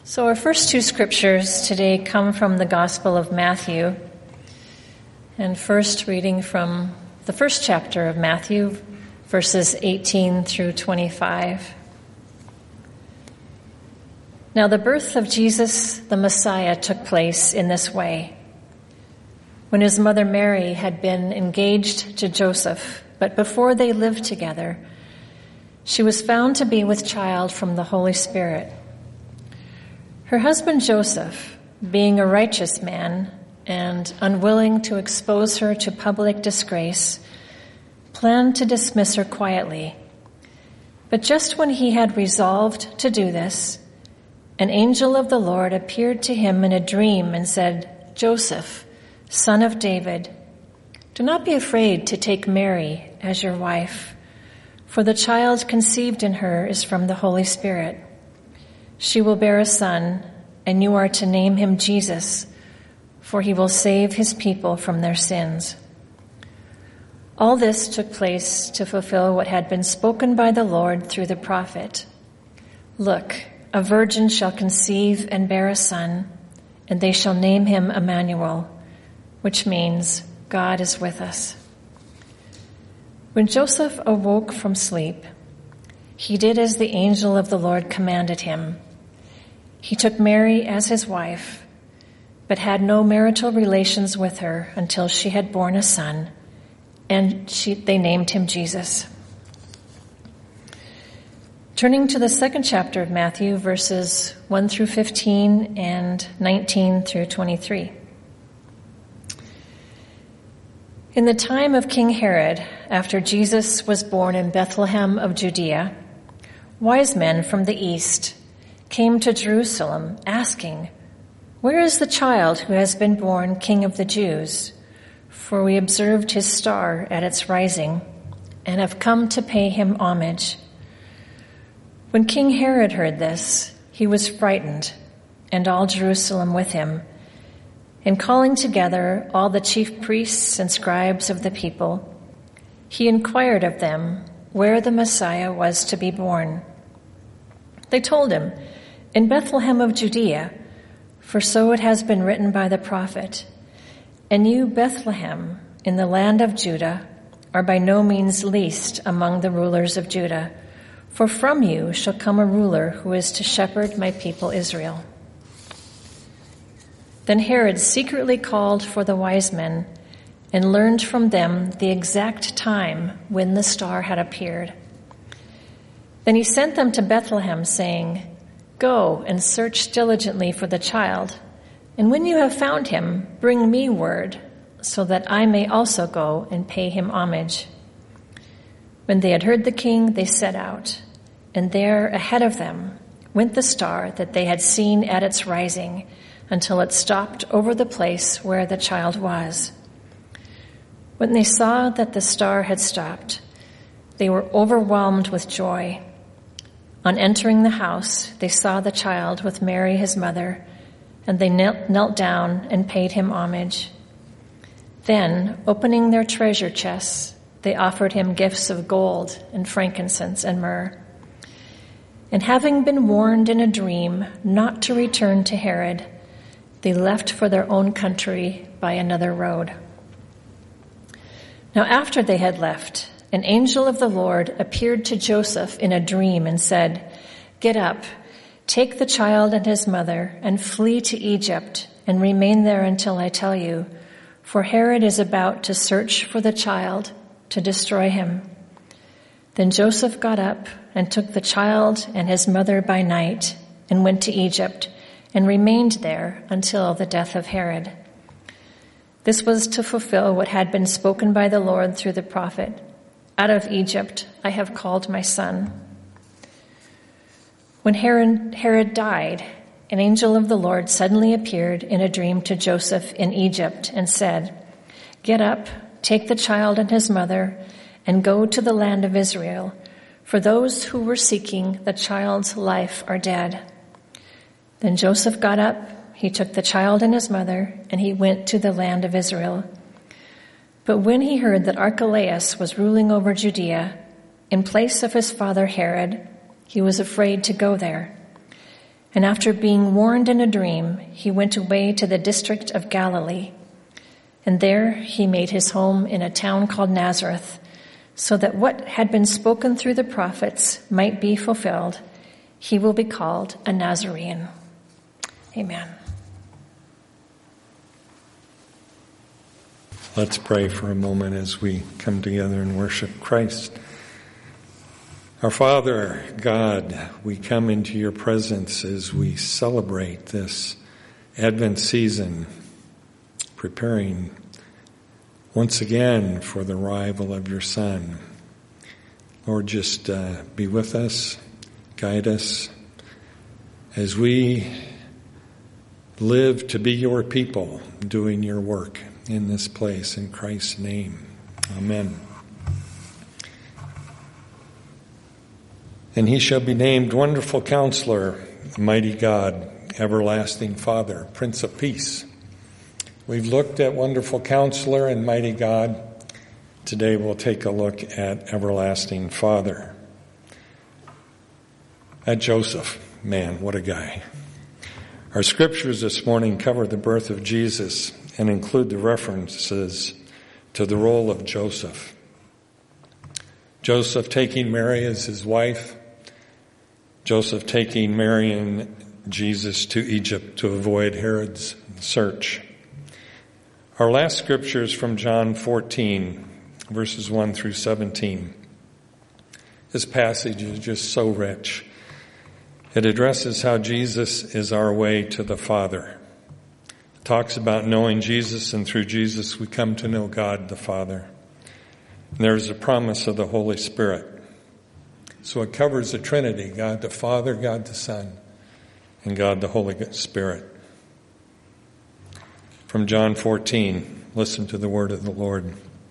So our first two scriptures today come from the Gospel of Matthew. And first reading from the first chapter of Matthew, verses 18 through 25. Now the birth of Jesus, the Messiah, took place in this way. When his mother Mary had been engaged to Joseph, but before they lived together, she was found to be with child from the Holy Spirit. Her husband Joseph, being a righteous man and unwilling to expose her to public disgrace, planned to dismiss her quietly. But just when he had resolved to do this, an angel of the Lord appeared to him in a dream and said, "Joseph, son of David, do not be afraid to take Mary as your wife, for the child conceived in her is from the Holy Spirit. She will bear a son, and you are to name him Jesus, for he will save his people from their sins." All this took place to fulfill what had been spoken by the Lord through the prophet. "Look, a virgin shall conceive and bear a son, and they shall name him Emmanuel," which means God is with us. When Joseph awoke from sleep, he did as the angel of the Lord commanded him. He took Mary as his wife, but had no marital relations with her until she had borne a son, and they named him Jesus. Turning to the second chapter of Matthew, verses 1 through 15 and 19 through 23. In the time of King Herod, after Jesus was born in Bethlehem of Judea, wise men from the east came to Jerusalem asking, "Where is the child who has been born King of the Jews? For we observed his star at its rising and have come to pay him homage." When King Herod heard this, he was frightened, and all Jerusalem with him. And calling together all the chief priests and scribes of the people, he inquired of them where the Messiah was to be born. They told him, "In Bethlehem of Judea, for so it has been written by the prophet, 'And you, Bethlehem, in the land of Judah, are by no means least among the rulers of Judah, for from you shall come a ruler who is to shepherd my people Israel.'" Then Herod secretly called for the wise men and learned from them the exact time when the star had appeared. Then he sent them to Bethlehem, saying, "Go and search diligently for the child, and when you have found him, bring me word, so that I may also go and pay him homage." When they had heard the king, they set out, and there ahead of them went the star that they had seen at its rising, until it stopped over the place where the child was. When they saw that the star had stopped, they were overwhelmed with joy. On entering the house, they saw the child with Mary his mother, and they knelt down and paid him homage. Then, opening their treasure chests, they offered him gifts of gold and frankincense and myrrh. And having been warned in a dream not to return to Herod, they left for their own country by another road. Now after they had left, an angel of the Lord appeared to Joseph in a dream and said, "Get up, take the child and his mother, and flee to Egypt, and remain there until I tell you, for Herod is about to search for the child to destroy him." Then Joseph got up and took the child and his mother by night and went to Egypt, and remained there until the death of Herod. This was to fulfill what had been spoken by the Lord through the prophet, "Out of Egypt I have called my son." When Herod died, an angel of the Lord suddenly appeared in a dream to Joseph in Egypt and said, "Get up, take the child and his mother, and go to the land of Israel, for those who were seeking the child's life are dead." Then Joseph got up, he took the child and his mother, and he went to the land of Israel. But when he heard that Archelaus was ruling over Judea, in place of his father Herod, he was afraid to go there. And after being warned in a dream, he went away to the district of Galilee. And there he made his home in a town called Nazareth, so that what had been spoken through the prophets might be fulfilled. He will be called a Nazarene. Amen. Let's pray for a moment as we come together and worship Christ. Our Father, God, we come into your presence as we celebrate this Advent season, preparing once again for the arrival of your Son. Lord, just be with us, guide us as we live to be your people, doing your work in this place. In Christ's name, amen. And he shall be named Wonderful Counselor, Mighty God, Everlasting Father, Prince of Peace. We've looked at Wonderful Counselor and Mighty God. Today we'll take a look at Everlasting Father. At Joseph. Man, what a guy. Our scriptures this morning cover the birth of Jesus and include the references to the role of Joseph. Joseph taking Mary as his wife. Joseph taking Mary and Jesus to Egypt to avoid Herod's search. Our last scripture is from John 14, verses 1 through 17. This passage is just so rich. It addresses how Jesus is our way to the Father. It talks about knowing Jesus, and through Jesus we come to know God the Father. And there's a promise of the Holy Spirit. So it covers the Trinity, God the Father, God the Son, and God the Holy Spirit. From John 14, listen to the word of the Lord.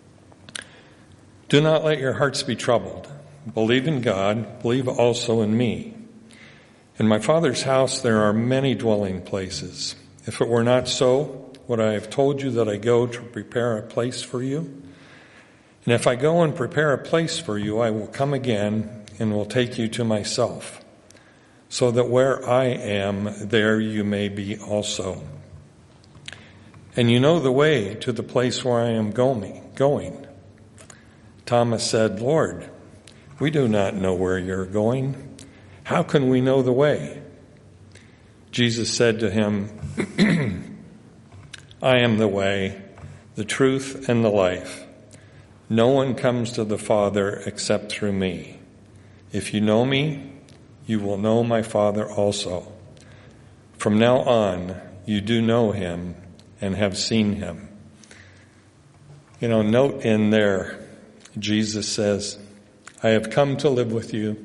Do not let your hearts be troubled. Believe in God, believe also in me. In my Father's house there are many dwelling places. If it were not so, would I have told you that I go to prepare a place for you? And if I go and prepare a place for you, I will come again and will take you to myself, so that where I am, there you may be also. And you know the way to the place where I am going. Thomas said, Lord, we do not know where you're going. How can we know the way? Jesus said to him, I am the way, the truth, and the life. No one comes to the Father except through me. If you know me, you will know my Father also. From now on, you do know him and have seen him. You know, note in there, Jesus says, I have come to live with you.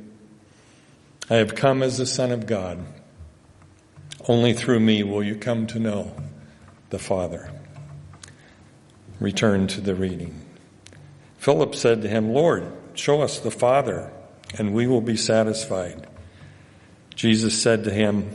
I have come as the Son of God. Only through me will you come to know the Father. Return to the reading. Philip said to him, Lord, show us the Father, and we will be satisfied. Jesus said to him,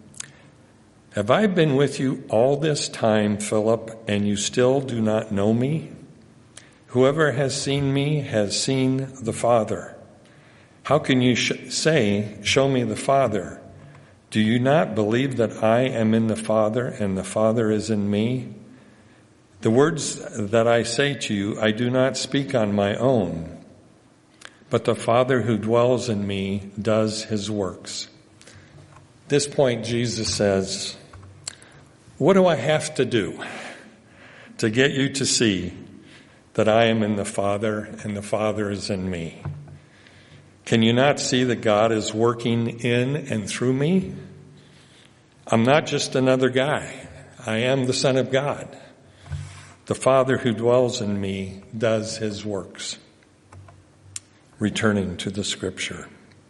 have I been with you all this time, Philip, and you still do not know me? Whoever has seen me has seen the Father. How can you say, show me the Father? Do you not believe that I am in the Father and the Father is in me? The words that I say to you, I do not speak on my own, but the Father who dwells in me does his works. At this point, Jesus says, what do I have to do to get you to see that I am in the Father and the Father is in me? Can you not see that God is working in and through me? I'm not just another guy. I am the Son of God. The Father who dwells in me does his works. Returning to the scripture.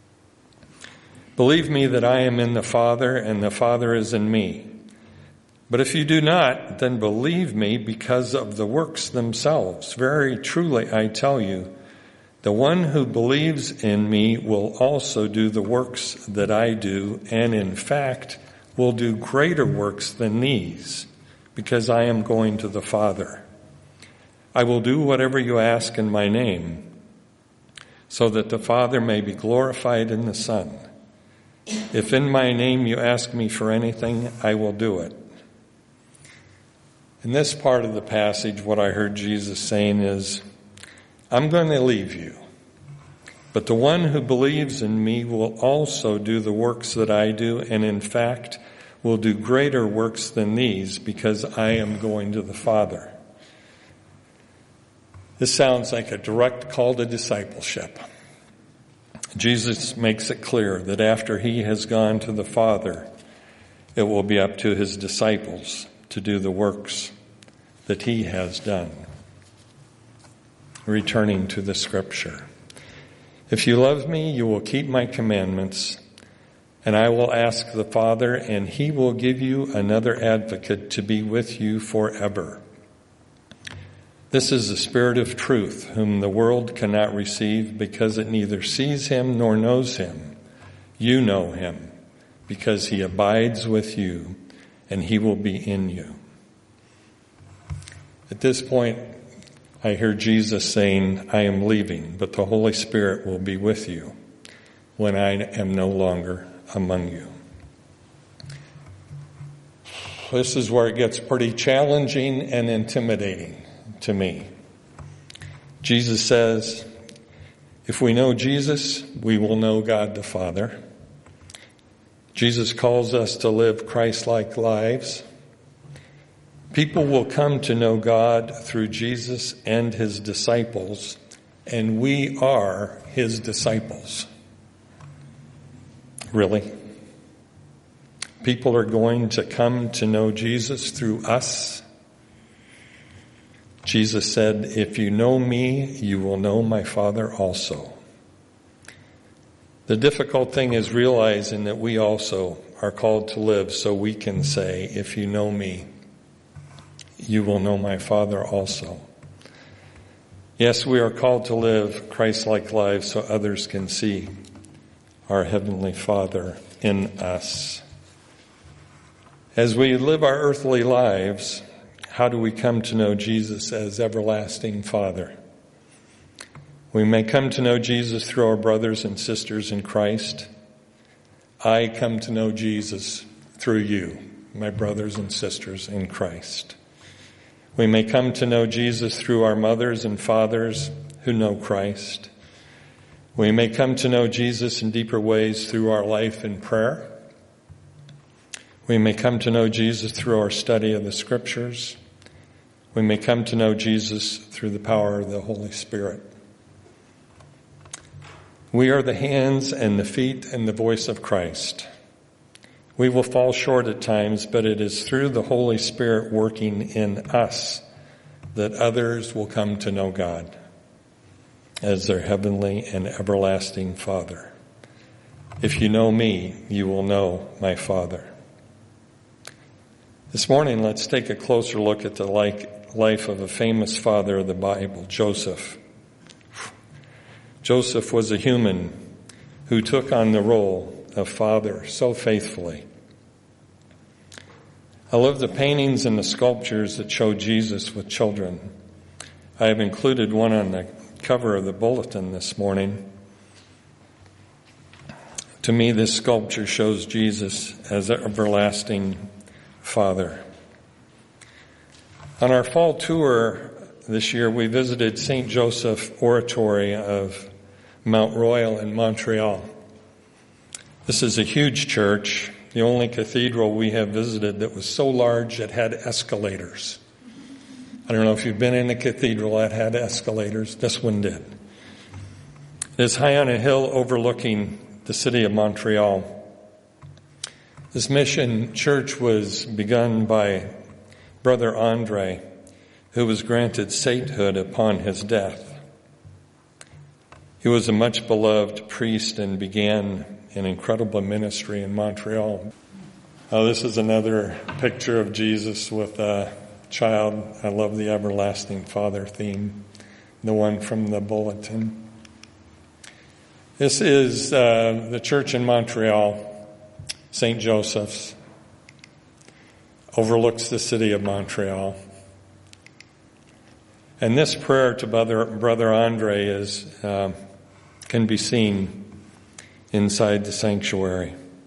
Believe me that I am in the Father and the Father is in me. But if you do not, then believe me because of the works themselves. Very truly I tell you, the one who believes in me will also do the works that I do, and in fact will do greater works than these, because I am going to the Father. I will do whatever you ask in my name, so that the Father may be glorified in the Son. If in my name you ask me for anything, I will do it. In this part of the passage, what I heard Jesus saying is, I'm going to leave you, but the one who believes in me will also do the works that I do, and in fact will do greater works than these, because I am going to the Father. This sounds like a direct call to discipleship. Jesus makes it clear that after he has gone to the Father, it will be up to his disciples to do the works that he has done. Returning to the scripture. If you love me, you will keep my commandments, and I will ask the Father, and he will give you another advocate to be with you forever. This is the Spirit of truth, whom the world cannot receive because it neither sees him nor knows him. You know him, because he abides with you, and he will be in you. At this point, I hear Jesus saying, I am leaving, but the Holy Spirit will be with you when I am no longer among you. This is where it gets pretty challenging and intimidating to me. Jesus says, if we know Jesus, we will know God the Father. Jesus calls us to live Christ-like lives. People will come to know God through Jesus and his disciples, and we are his disciples. Really? People are going to come to know Jesus through us. Jesus said, if you know me, you will know my Father also. The difficult thing is realizing that we also are called to live so we can say, if you know me, you will know my Father also. Yes, we are called to live Christ-like lives so others can see our Heavenly Father in us. As we live our earthly lives, how do we come to know Jesus as everlasting Father? We may come to know Jesus through our brothers and sisters in Christ. I come to know Jesus through you, my brothers and sisters in Christ. We may come to know Jesus through our mothers and fathers who know Christ. We may come to know Jesus in deeper ways through our life in prayer. We may come to know Jesus through our study of the Scriptures. We may come to know Jesus through the power of the Holy Spirit. We are the hands and the feet and the voice of Christ. We will fall short at times, but it is through the Holy Spirit working in us that others will come to know God as their heavenly and everlasting Father. If you know me, you will know my Father. This morning, let's take a closer look at the life of a famous father of the Bible, Joseph. Joseph was a human who took on the role of father so faithfully. I love the paintings and the sculptures that show Jesus with children. I have included one on the cover of the bulletin this morning. To me, this sculpture shows Jesus as an everlasting Father. On our fall tour this year, we visited St. Joseph Oratory of Mount Royal in Montreal. This is a huge church, the only cathedral we have visited that was so large it had escalators. I don't know if you've been in a cathedral that had escalators. This one did. It is high on a hill overlooking the city of Montreal. This mission church was begun by Brother Andre, who was granted sainthood upon his death. He was a much beloved priest and began an incredible ministry in Montreal. This is another picture of Jesus with a child. I love the everlasting Father theme, the one from the bulletin. This is the church in Montreal, St. Joseph's. Overlooks the city of Montreal. And this prayer to Brother Andre can be seen inside the sanctuary.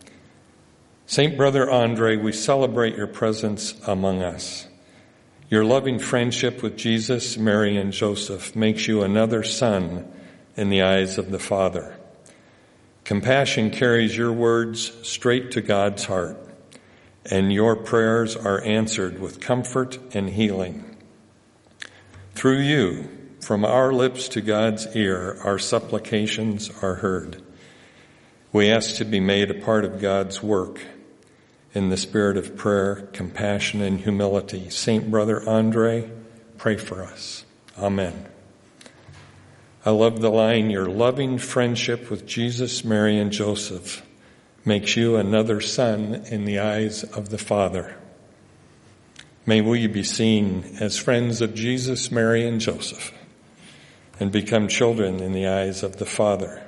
Saint Brother Andre, we celebrate your presence among us. Your loving friendship with Jesus, Mary, and Joseph makes you another son in the eyes of the Father. Compassion carries your words straight to God's heart, and your prayers are answered with comfort and healing. Through you, from our lips to God's ear, our supplications are heard. We ask to be made a part of God's work in the spirit of prayer, compassion, and humility. Saint Brother Andre, pray for us. Amen. I love the line, your loving friendship with Jesus, Mary, and Joseph makes you another son in the eyes of the Father. May we be seen as friends of Jesus, Mary, and Joseph, and become children in the eyes of the Father.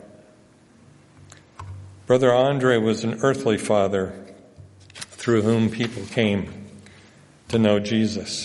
Brother Andre was an earthly father through whom people came to know Jesus.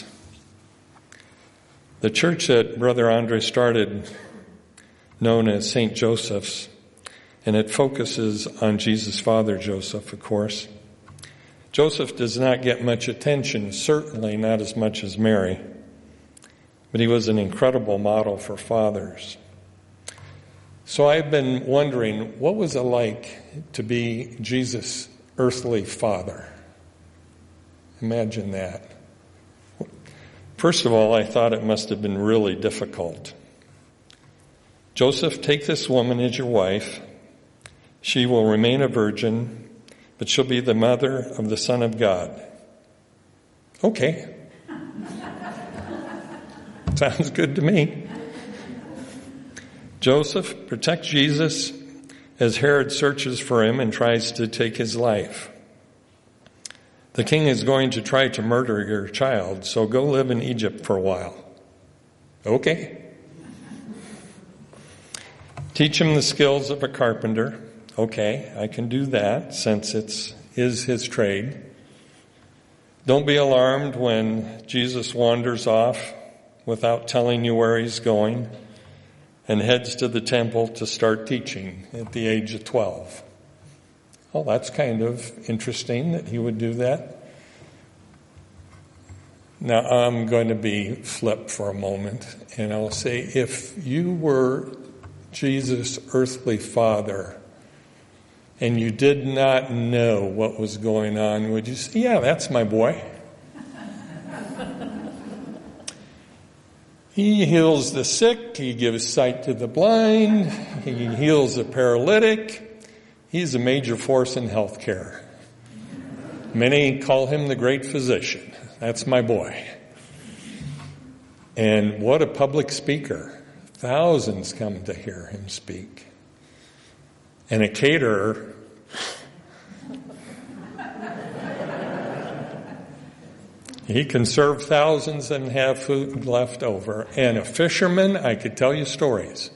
The church that Brother Andre started, known as St. Joseph's, and it focuses on Jesus' father, Joseph, of course. Joseph does not get much attention, certainly not as much as Mary, but he was an incredible model for fathers. So I've been wondering, what was it like to be Jesus' earthly father? Imagine that. First of all, I thought it must have been really difficult. Joseph, take this woman as your wife. She will remain a virgin, but she'll be the mother of the Son of God. Okay. Sounds good to me. Joseph, protect Jesus as Herod searches for him and tries to take his life. The king is going to try to murder your child, so go live in Egypt for a while. Okay. Teach him the skills of a carpenter. Okay, I can do that since it is his trade. Don't be alarmed when Jesus wanders off without telling you where he's going and heads to the temple to start teaching at the age of 12. Well, that's kind of interesting that he would do that. Now, I'm going to be flip for a moment, and I'll say, if you were Jesus' earthly father and you did not know what was going on, would you say, yeah, that's my boy? He heals the sick, he gives sight to the blind, he heals the paralytic. He's a major force in healthcare. Many call him the great physician. That's my boy. And what a public speaker. Thousands come to hear him speak. And a caterer, he can serve thousands and have food left over. And a fisherman, I could tell you stories.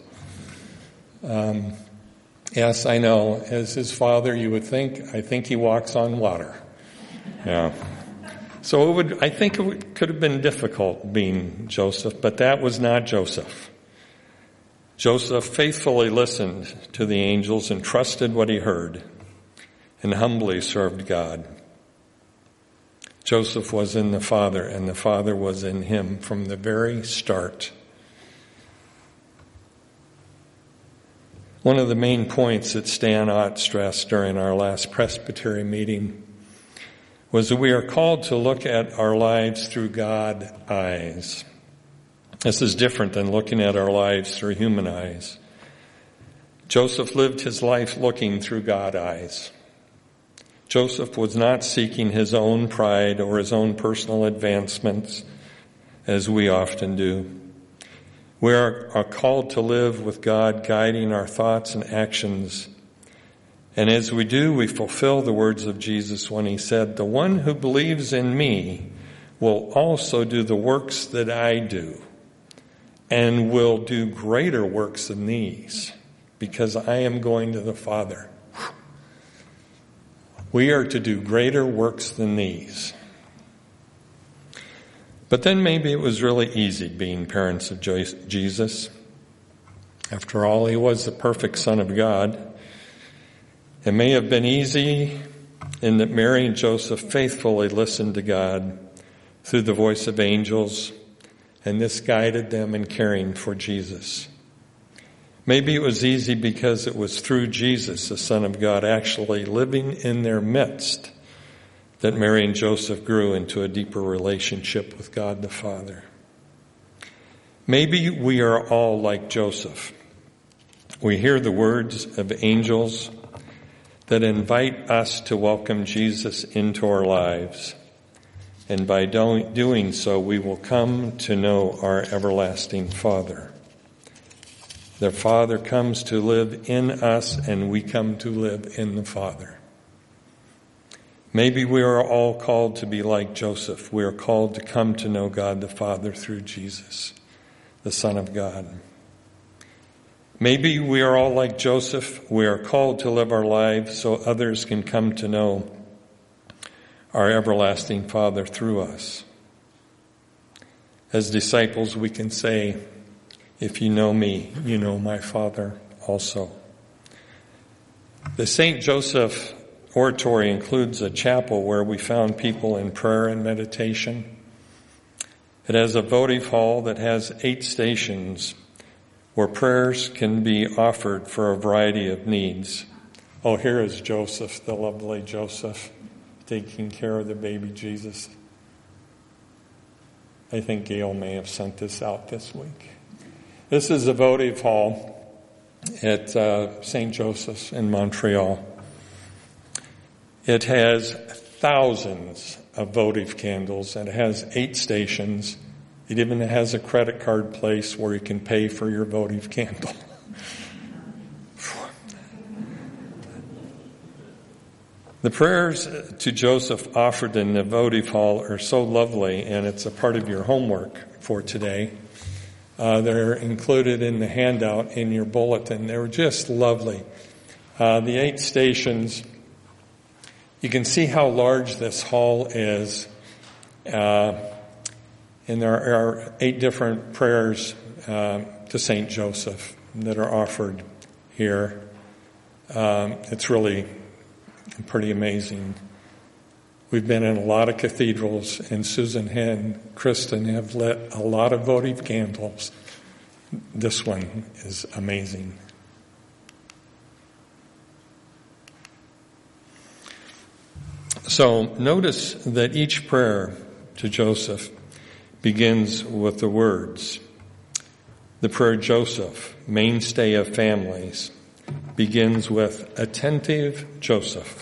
Yes, I know. As his father, you would think, I think he walks on water. Yeah. So I think it could have been difficult being Joseph, but that was not Joseph. Joseph faithfully listened to the angels and trusted what he heard and humbly served God. Joseph was in the Father, and the Father was in him from the very start. One of the main points that Stan Ott stressed during our last presbytery meeting was that we are called to look at our lives through God eyes. This is different than looking at our lives through human eyes. Joseph lived his life looking through God eyes. Joseph was not seeking his own pride or his own personal advancements, as we often do. We are called to live with God guiding our thoughts and actions. And as we do, we fulfill the words of Jesus when he said, "The one who believes in me will also do the works that I do, and will do greater works than these, because I am going to the Father." We are to do greater works than these. But then maybe it was really easy being parents of Jesus. After all, he was the perfect Son of God. It may have been easy in that Mary and Joseph faithfully listened to God through the voice of angels, and this guided them in caring for Jesus. Maybe it was easy because it was through Jesus, the Son of God, actually living in their midst, that Mary and Joseph grew into a deeper relationship with God the Father. Maybe we are all like Joseph. We hear the words of angels that invite us to welcome Jesus into our lives. And by doing so, we will come to know our everlasting Father. The Father comes to live in us, and we come to live in the Father. Maybe we are all called to be like Joseph. We are called to come to know God the Father through Jesus, the Son of God. Maybe we are all like Joseph. We are called to live our lives so others can come to know our everlasting Father through us. As disciples, we can say, if you know me, you know my Father also. The St. Joseph Oratory includes a chapel where we found people in prayer and meditation. It has a votive hall that has 8 stations where prayers can be offered for a variety of needs. Oh, here is Joseph, the lovely Joseph, taking care of the baby Jesus. I think Gail may have sent this out this week. This is a votive hall at St. Joseph's in Montreal. It has thousands of votive candles, and it has 8 stations. It even has a credit card place where you can pay for your votive candle. The prayers to Joseph offered in the votive hall are so lovely, and it's a part of your homework for today. They're included in the handout in your bulletin. They were just lovely. The 8 stations, you can see how large this hall is. And there are 8 different prayers to St. Joseph that are offered here. It's really pretty amazing. We've been in a lot of cathedrals, and Susan and Kristen have lit a lot of votive candles. This one is amazing. So notice that each prayer to Joseph begins with the words. The prayer Joseph, mainstay of families, begins with attentive Joseph.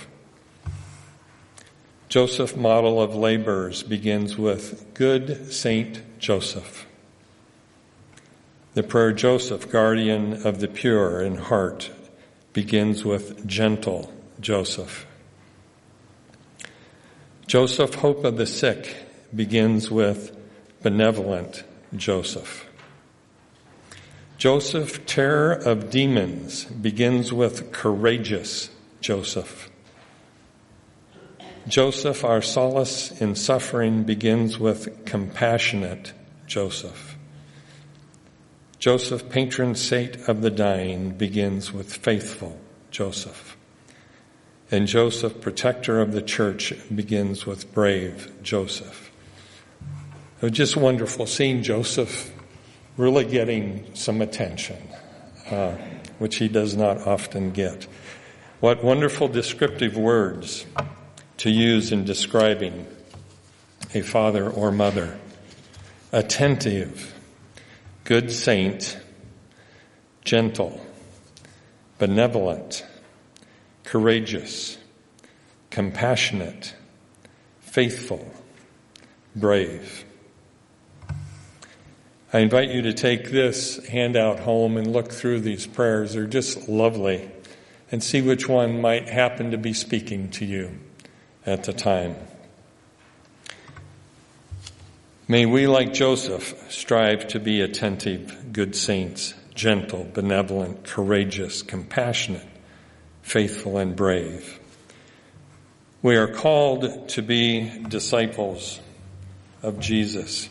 Joseph, model of laborers, begins with good Saint Joseph. The prayer Joseph, guardian of the pure in heart, begins with gentle Joseph. Joseph, hope of the sick, begins with benevolent Joseph. Joseph, terror of demons, begins with courageous Joseph. Joseph, our solace in suffering, begins with compassionate Joseph. Joseph, patron saint of the dying, begins with faithful Joseph. And Joseph, protector of the church, begins with brave Joseph. It was just wonderful seeing Joseph really getting some attention, which he does not often get. What wonderful descriptive words to use in describing a father or mother. Attentive, good saint, gentle, benevolent, courageous, compassionate, faithful, brave. I invite you to take this handout home and look through these prayers. They're just lovely, and see which one might happen to be speaking to you at the time. May we, like Joseph, strive to be attentive, good saints, gentle, benevolent, courageous, compassionate, faithful, and brave. We are called to be disciples of Jesus.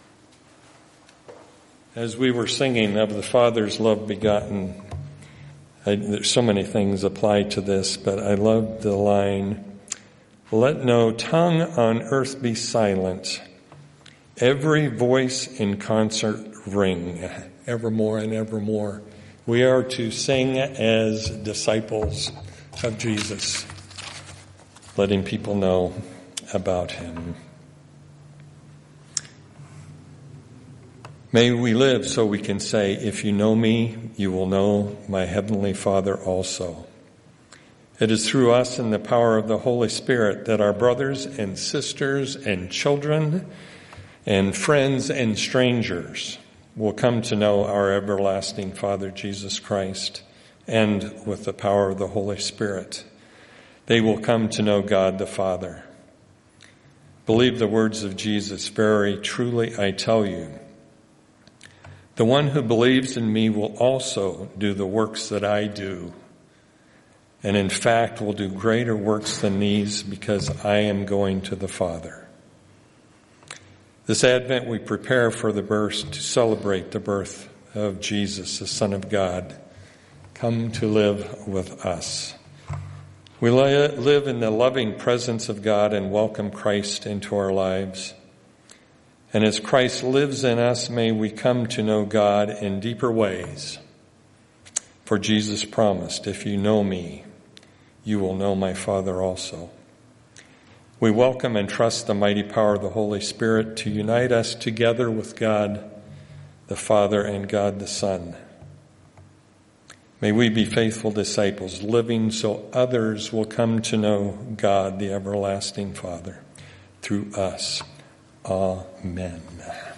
As we were singing of the Father's love begotten, There's so many things apply to this, but I love the line, "Let no tongue on earth be silent. Every voice in concert ring." Evermore and evermore. We are to sing as disciples of Jesus, letting people know about him. May we live so we can say, "If you know me, you will know my heavenly Father also." It is through us and the power of the Holy Spirit that our brothers and sisters and children and friends and strangers will come to know our everlasting Father, Jesus Christ, and with the power of the Holy Spirit, they will come to know God the Father. Believe the words of Jesus, "Very truly I tell you, the one who believes in me will also do the works that I do, and in fact will do greater works than these, because I am going to the Father." This Advent we prepare for the birth, to celebrate the birth of Jesus, the Son of God, come to live with us. We live in the loving presence of God and welcome Christ into our lives. And as Christ lives in us, may we come to know God in deeper ways. For Jesus promised, "If you know me, you will know my Father also." We welcome and trust the mighty power of the Holy Spirit to unite us together with God the Father and God the Son. May we be faithful disciples, living so others will come to know God, the everlasting Father, through us. Amen.